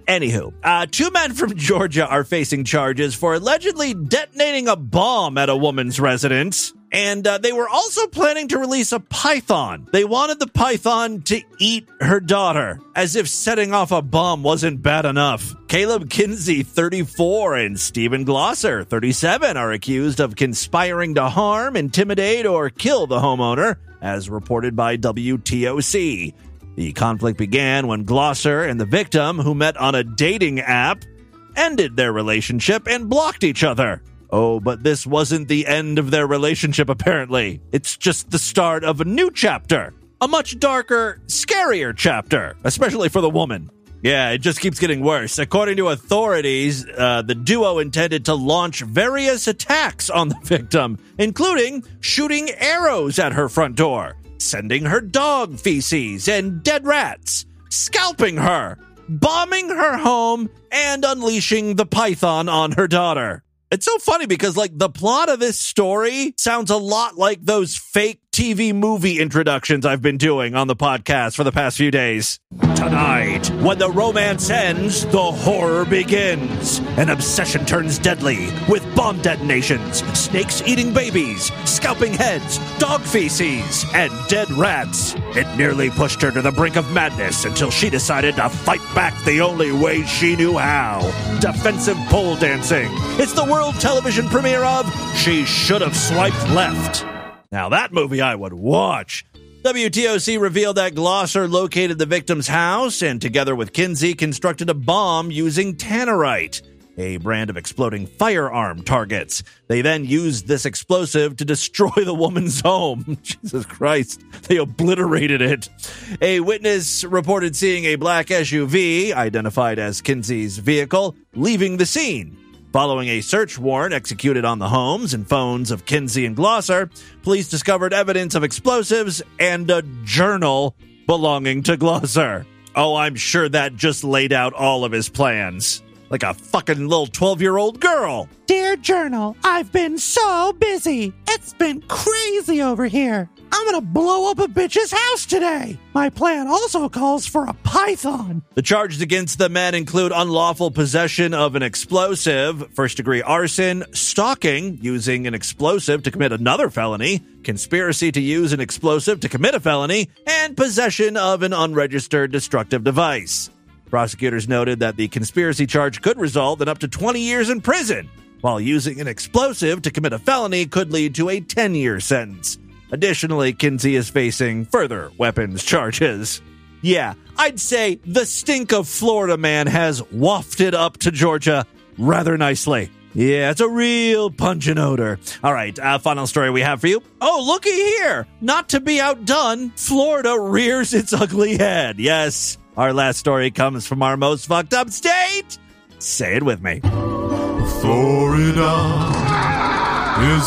[SPEAKER 1] Anywho, two men from Georgia are facing charges for allegedly detonating a bomb at a woman's residence. And they were also planning to release a python. They wanted the python to eat her daughter, as if setting off a bomb wasn't bad enough. Caleb Kinsey, 34, and Stephen Glosser, 37, are accused of conspiring to harm, intimidate, or kill the homeowner, as reported by WTOC. The conflict began when Glosser and the victim, who met on a dating app, ended their relationship and blocked each other. Oh, but this wasn't the end of their relationship, apparently. It's just the start of a new chapter. A much darker, scarier chapter, especially for the woman. Yeah, it just keeps getting worse. According to authorities, the duo intended to launch various attacks on the victim, including shooting arrows at her front door, sending her dog feces and dead rats, scalping her, bombing her home, and unleashing the python on her daughter. It's so funny because, the plot of this story sounds a lot like those fake TV movie introductions I've been doing on the podcast for the past few days. Tonight, when the romance ends, the horror begins. An obsession turns deadly with bomb detonations, snakes eating babies, scalping heads, dog feces, and dead rats. It nearly pushed her to the brink of madness until she decided to fight back the only way she knew how. Defensive pole dancing. It's the world television premiere of She Should Have Swiped Left. Now that movie I would watch. WTOC revealed that Gloucester located the victim's house and, together with Kinsey, constructed a bomb using tannerite, a brand of exploding firearm targets. They then used this explosive to destroy the woman's home. Jesus Christ, they obliterated it. A witness reported seeing a black SUV, identified as Kinsey's vehicle, leaving the scene. Following a search warrant executed on the homes and phones of Kinsey and Gloucester, police discovered evidence of explosives and a journal belonging to Gloucester. Oh, I'm sure that just laid out all of his plans. Like a fucking little 12-year-old girl.
[SPEAKER 12] Dear Journal, I've been so busy. It's been crazy over here. I'm gonna blow up a bitch's house today. My plan also calls for a python.
[SPEAKER 1] The charges against the men include unlawful possession of an explosive, first-degree arson, stalking, using an explosive to commit another felony, conspiracy to use an explosive to commit a felony, and possession of an unregistered destructive device. Prosecutors noted that the conspiracy charge could result in up to 20 years in prison, while using an explosive to commit a felony could lead to a 10-year sentence. Additionally, Kinsey is facing further weapons charges. Yeah, I'd say the stink of Florida man has wafted up to Georgia rather nicely. Yeah, it's a real pungent odor. All right, final story we have for you. Oh, looky here. Not to be outdone, Florida rears its ugly head. Yes, our last story comes from our most fucked up state. Say it with me.
[SPEAKER 16] Florida is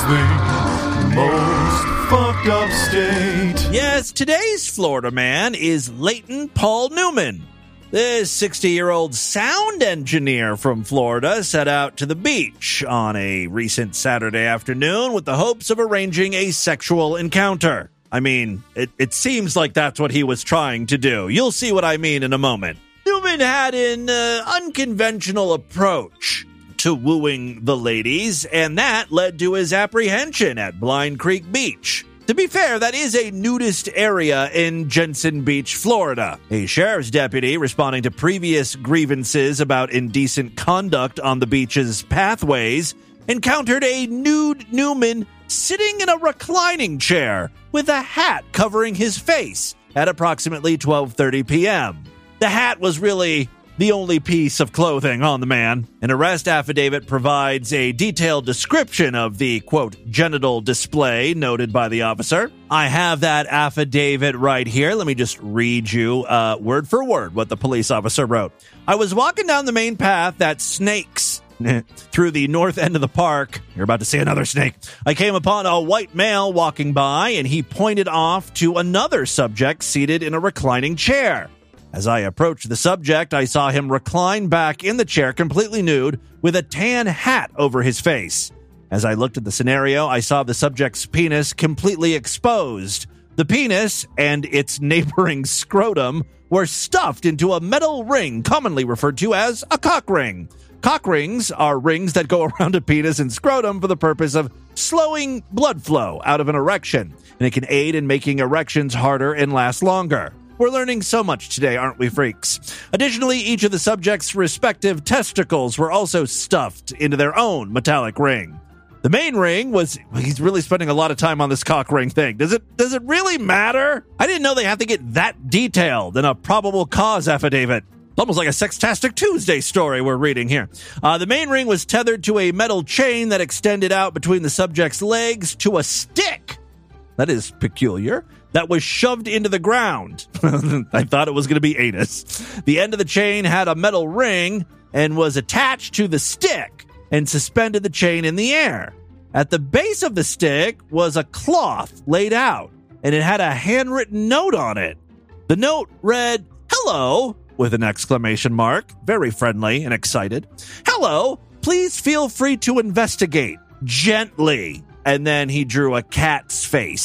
[SPEAKER 16] the most fucked up state.
[SPEAKER 1] Yes, today's Florida man is Leighton Paul Newman. This 60-year-old sound engineer from Florida set out to the beach on a recent Saturday afternoon with the hopes of arranging a sexual encounter. I mean, it seems like that's what he was trying to do. You'll see what I mean in a moment. Newman had an unconventional approach to wooing the ladies, and that led to his apprehension at Blind Creek Beach. To be fair, that is a nudist area in Jensen Beach, Florida. A sheriff's deputy responding to previous grievances about indecent conduct on the beach's pathways encountered a nude Newman sitting in a reclining chair with a hat covering his face at approximately 12:30 p.m. The hat was really the only piece of clothing on the man. An arrest affidavit provides a detailed description of the, quote, genital display noted by the officer. I have that affidavit right here. Let me just read you word for word what the police officer wrote. I was walking down the main path that snakes through the north end of the park. You're about to see another snake. I came upon a white male walking by, and he pointed off to another subject seated in a reclining chair. As I approached the subject, I saw him recline back in the chair completely nude with a tan hat over his face. As I looked at the scenario, I saw the subject's penis completely exposed. The penis and its neighboring scrotum were stuffed into a metal ring commonly referred to as a cock ring. Cock rings are rings that go around a penis and scrotum for the purpose of slowing blood flow out of an erection, and it can aid in making erections harder and last longer. We're learning so much today, aren't we, freaks? Additionally, each of the subject's respective testicles were also stuffed into their own metallic ring. The main ring was, he's really spending a lot of time on this cock ring thing. Does it really matter? I didn't know they have to get that detailed in a probable cause affidavit. It's almost like a Sextastic Tuesday story we're reading here. The main ring was tethered to a metal chain that extended out between the subject's legs to a stick. That is peculiar. That was shoved into the ground. I thought it was going to be anus. The end of the chain had a metal ring and was attached to the stick and suspended the chain in the air. At the base of the stick was a cloth laid out, and it had a handwritten note on it. The note read, "Hello," with an exclamation mark, very friendly and excited. "Hello, please feel free to investigate. Gently." And then he drew a cat's face.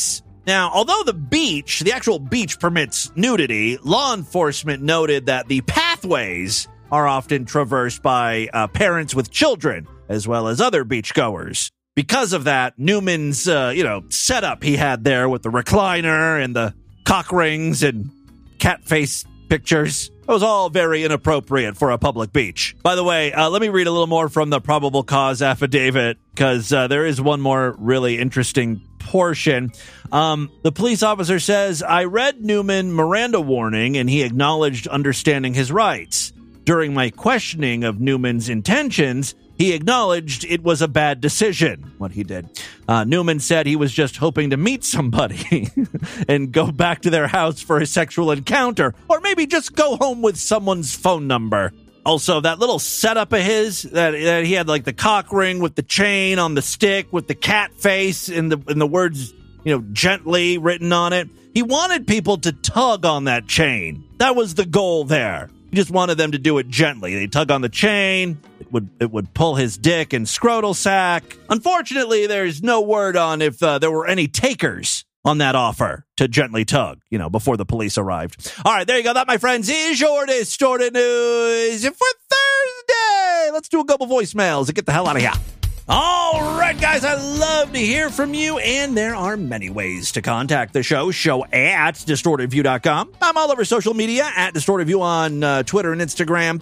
[SPEAKER 1] Now, although the actual beach permits nudity, law enforcement noted that the pathways are often traversed by parents with children, as well as other beachgoers. Because of that, Newman's, setup he had there with the recliner and the cock rings and cat face pictures, it was all very inappropriate for a public beach. By the way, let me read a little more from the probable cause affidavit, because there is one more really interesting portion. The police officer says, I read Newman Miranda warning and he acknowledged understanding his rights. During my questioning of Newman's intentions, he acknowledged it was a bad decision, what he did. Newman said he was just hoping to meet somebody and go back to their house for a sexual encounter, or maybe just go home with someone's phone number. Also, that little setup of his, that he had like the cock ring with the chain on the stick with the cat face and the words, gently written on it. He wanted people to tug on that chain. That was the goal there. He just wanted them to do it gently. They tug on the chain. It would pull his dick and scrotal sack. Unfortunately, there's no word on if there were any takers on that offer to gently tug, before the police arrived. All right, there you go. That, my friends, is your Distorted News for Thursday. Let's do a couple voicemails and get the hell out of here. All right, guys, I love to hear from you, and there are many ways to contact the show at DistortedView.com. I'm all over social media at DistortedView on Twitter and Instagram,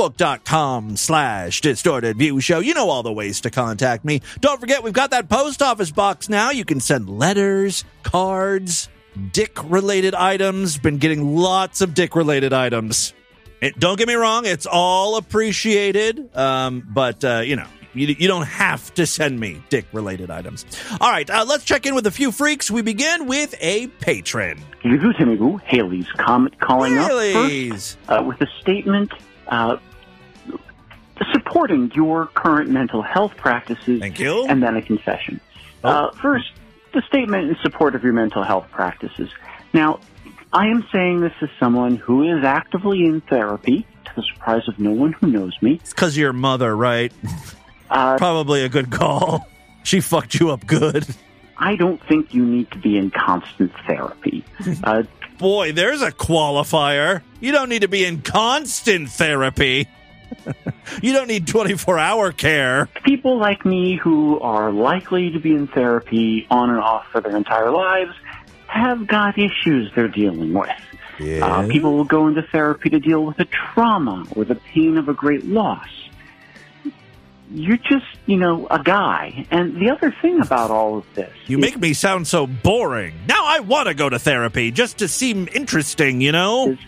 [SPEAKER 1] Facebook.com/DistortedView Show. You know all the ways to contact me. Don't forget, we've got that post office box now. You can send letters, cards, dick-related items. Been getting lots of dick-related items. Don't get me wrong, it's all appreciated, but you don't have to send me dick-related items. All right, let's check in with a few freaks. We begin with a patron.
[SPEAKER 17] Haley's Comet calling up first, with a statement supporting your current mental health practices.
[SPEAKER 1] Thank you.
[SPEAKER 17] And then a confession. First, the statement in support of your mental health practices. Now, I am saying this as someone who is actively in therapy, to the surprise of no one who knows me.
[SPEAKER 1] It's because of your mother, right? Probably a good call. She fucked you up good.
[SPEAKER 17] I don't think you need to be in constant therapy.
[SPEAKER 1] Boy, there's a qualifier. You don't need to be in constant therapy. You don't need 24-hour care.
[SPEAKER 17] People like me who are likely to be in therapy on and off for their entire lives have got issues they're dealing with.
[SPEAKER 1] Yeah.
[SPEAKER 17] People will go into therapy to deal with the trauma or the pain of a great loss. You're just, a guy. And the other thing about all of this...
[SPEAKER 1] You make me sound so boring. Now I want to go to therapy just to seem interesting, Is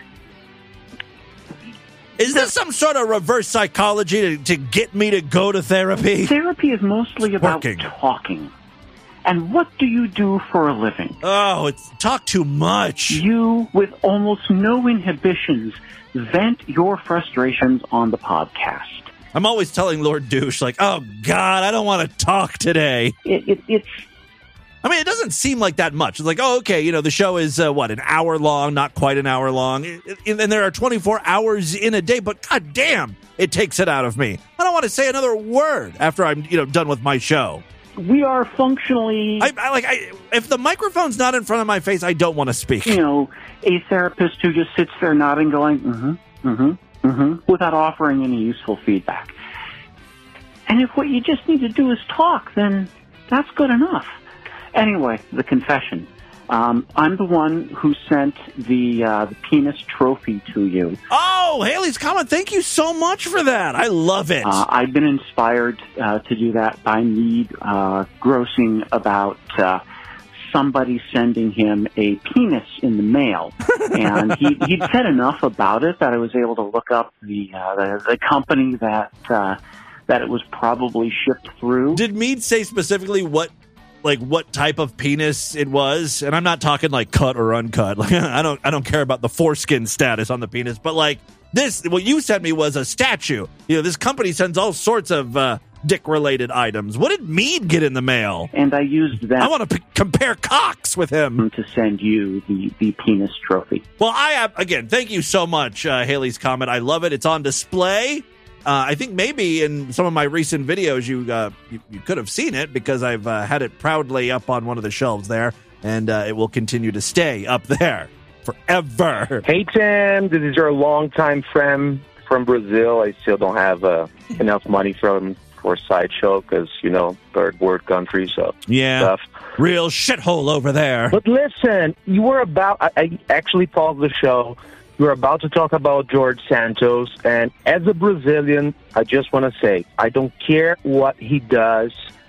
[SPEAKER 1] this some sort of reverse psychology to get me to go to therapy?
[SPEAKER 17] Therapy is mostly about talking. And what do you do for a living?
[SPEAKER 1] Oh, it's talk too much.
[SPEAKER 17] You, with almost no inhibitions, vent your frustrations on the podcast.
[SPEAKER 1] I'm always telling Lord Douche, oh, God, I don't want to talk today.
[SPEAKER 17] It
[SPEAKER 1] doesn't seem like that much. It's like, oh, okay, the show is, an hour long, not quite an hour long. And there are 24 hours in a day, but God damn, it takes it out of me. I don't want to say another word after I'm, done with my show.
[SPEAKER 17] We are functionally...
[SPEAKER 1] if the microphone's not in front of my face, I don't want to speak.
[SPEAKER 17] A therapist who just sits there nodding, going, without offering any useful feedback. And if what you just need to do is talk, then that's good enough. Anyway, the confession. I'm the one who sent the penis trophy to you.
[SPEAKER 1] Oh, Haley's Comet, thank you so much for that. I love it.
[SPEAKER 17] I've been inspired to do that by Mead grossing about somebody sending him a penis in the mail. And he'd said enough about it that I was able to look up the company that it was probably shipped through.
[SPEAKER 1] Did Mead say specifically what type of penis it was? And I'm not talking cut or uncut. I don't care about the foreskin status on the penis, but what you sent me was a statue. This company sends all sorts of dick-related items. What did Mead get in the mail?
[SPEAKER 17] And I used that.
[SPEAKER 1] I want to compare cocks with him.
[SPEAKER 17] To send you the penis trophy.
[SPEAKER 1] Well, again, thank you so much, Haley's Comet. I love it. It's on display. I think maybe in some of my recent videos you could have seen it because I've had it proudly up on one of the shelves there. and it will continue to stay up there forever.
[SPEAKER 18] Hey, Tim. This is your longtime friend from Brazil. I still don't have enough money for a sideshow because, third world country, so
[SPEAKER 1] Yeah,
[SPEAKER 18] stuff.
[SPEAKER 1] real shithole over there.
[SPEAKER 18] But listen, you were about, I actually paused the show. You were about to talk about George Santos, and as a Brazilian, I just want to say, I don't care what he does.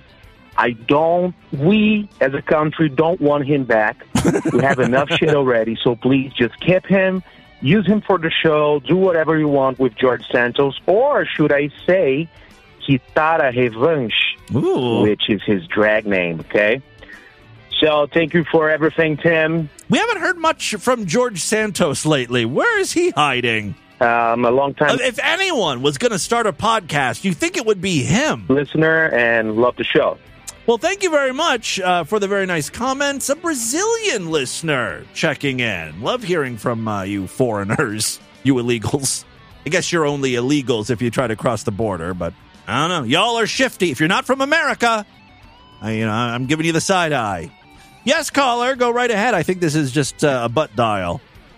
[SPEAKER 18] We as a country don't want him back. We have enough shit already, so please just keep him, use him for the show, do whatever you want with George Santos, or should I say, Kitara Revanche, which is his drag name, okay? So thank you for everything, Tim.
[SPEAKER 1] We haven't heard much from George Santos lately. Where is he hiding?
[SPEAKER 18] A long time
[SPEAKER 1] If anyone was going to start a podcast, you think it would be him.
[SPEAKER 18] listener and love the show.
[SPEAKER 1] Well, thank you very much for the very nice comments. A Brazilian listener checking in. Love hearing from you foreigners, you illegals. I guess you're only illegals if you try to cross the border, but I don't know. Y'all are shifty. If you're not from America, I'm giving you the side eye. Yes, caller, go right ahead. I think this is just a butt dial.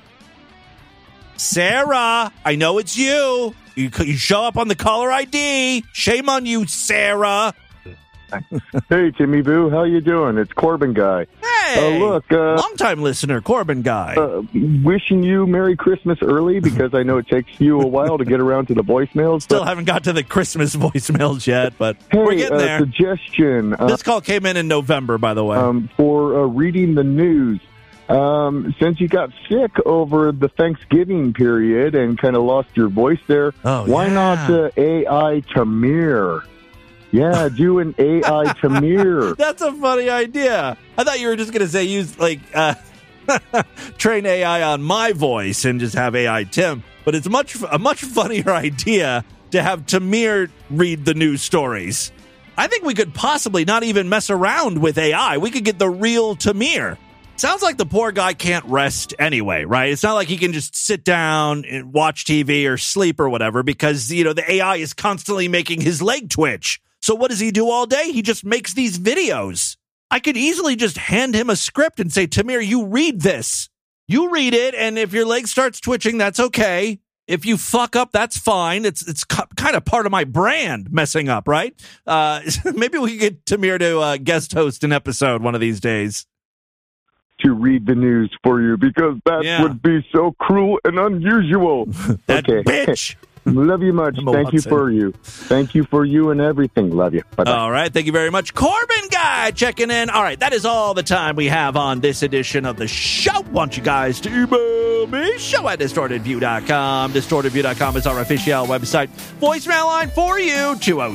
[SPEAKER 1] Sarah, I know it's you. You show up on the caller ID. Shame on you, Sarah.
[SPEAKER 19] Hey, Timmy Boo, how you doing? It's Corbin Guy.
[SPEAKER 1] Hey,
[SPEAKER 19] look,
[SPEAKER 1] long-time listener, Corbin Guy.
[SPEAKER 19] Wishing you Merry Christmas early because I know it takes you a while to get around to the voicemails.
[SPEAKER 1] Still haven't got to the Christmas voicemails yet, but
[SPEAKER 19] hey,
[SPEAKER 1] we're getting there.
[SPEAKER 19] Suggestion.
[SPEAKER 1] This call came in November, by the way.
[SPEAKER 19] For reading the news. Since you got sick over the Thanksgiving period and kind of lost your voice there, why not AI Tamir? Yeah, do an AI Tamir.
[SPEAKER 1] That's a funny idea. I thought you were just going to say use, train AI on my voice and just have AI Tim. But it's a much funnier idea to have Tamir read the news stories. I think we could possibly not even mess around with AI. We could get the real Tamir. Sounds like the poor guy can't rest anyway, right? It's not like he can just sit down and watch TV or sleep or whatever because, the AI is constantly making his leg twitch. So what does he do all day? He just makes these videos. I could easily just hand him a script and say, Tamir, you read this. You read it, and if your leg starts twitching, that's okay. If you fuck up, that's fine. It's kind of part of my brand, messing up, right? Maybe we could get Tamir to guest host an episode one of these days.
[SPEAKER 19] To read the news for you because that would be so cruel and unusual.
[SPEAKER 1] That bitch.
[SPEAKER 19] Love you much. Thank you for you and everything. Love you. Bye-bye.
[SPEAKER 1] All right. Thank you very much. Corbin Guy checking in. All right. That is all the time we have on this edition of the show. Want you guys to email me. show@distortedview.com. Distortedview.com is our official website. Voicemail line for you.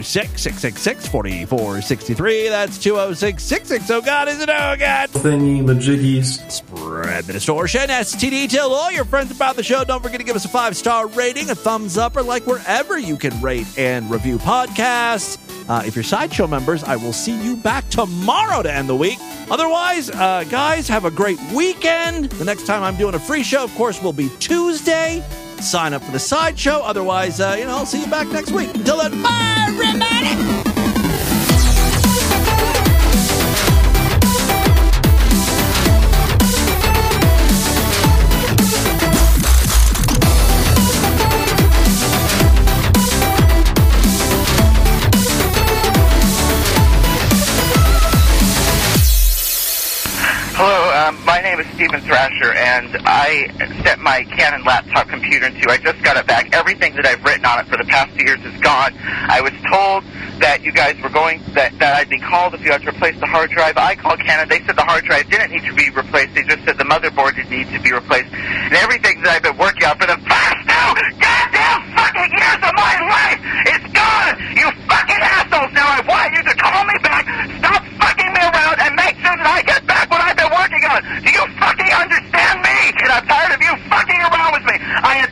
[SPEAKER 1] 206-666-4463. That's 206-66. Oh, God. Is it? Oh, God.
[SPEAKER 13] Thingy majiggies.
[SPEAKER 1] Spread the distortion. STD. Tell all your friends about the show. Don't forget to give us a 5-star rating, a thumbs up, or like wherever you can rate and review podcasts. If you're Sideshow members, I will see you back tomorrow to end the week. Otherwise, guys, have a great weekend. The next time I'm doing a free show, of course, will be Tuesday. Sign up for the Sideshow. Otherwise, I'll see you back next week. Until then, bye, everybody!
[SPEAKER 20] Hello, my name is Stephen Thrasher, and I set my Canon laptop computer into. I just got it back. Everything that I've written on it for the past 2 years is gone. I was told that you guys were that I'd be called if you had to replace the hard drive. I called Canon. They said the hard drive didn't need to be replaced. They just said the motherboard did need to be replaced. And everything that I've been working on for the past 2 goddamn fucking years of my life is gone! You fucking assholes! Now I want you to call me back, stop fucking me around, and make sure that I get back what I've been working on. Do you fucking understand me? And I'm tired of you fucking around with me. I